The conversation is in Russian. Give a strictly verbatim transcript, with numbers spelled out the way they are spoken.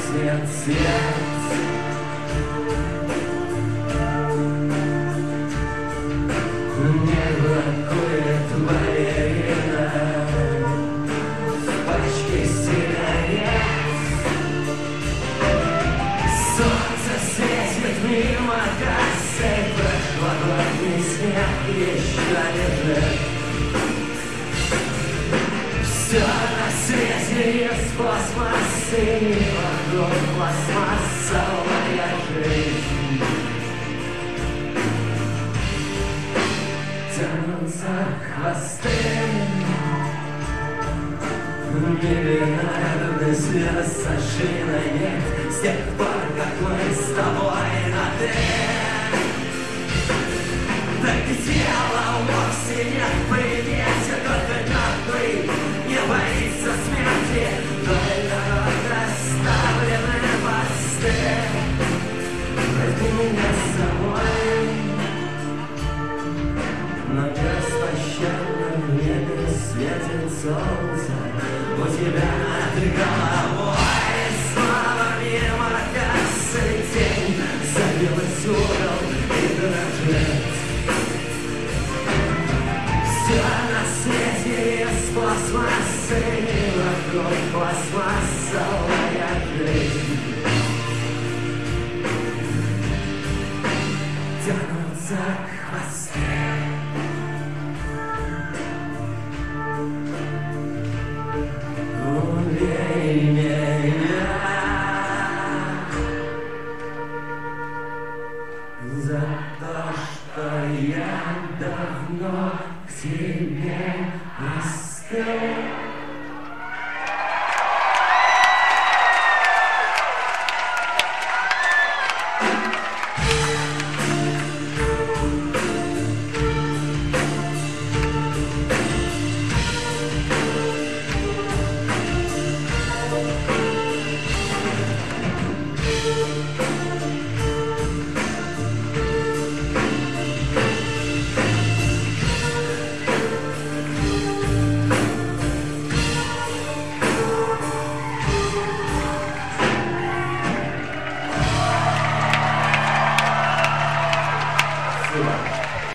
гаснет свет. Не блокует балерина пачки сигарет. Солнце светит мимо кассы, прошлогодний снег еще лежит. Все на свете есть пластмасс, и вокруг пластмассовая жизнь. Тянутся хвосты, миллиарды слез сошли нет с тех пор, как мы с тобой на «ты». Так и тело вовсе нет в примете, только мертвый не боится смерти, только рот расставлены посты. Возьми меня с собой, но беспощадно в небе светит солнце. У тебя над головой снова мимо кассы тень забилась угол и дрожит. Все на свете есть пластмассы, вокруг пластмассовая жизнь. Тянутся хвосты. Убей меня за то, что я давно к тебе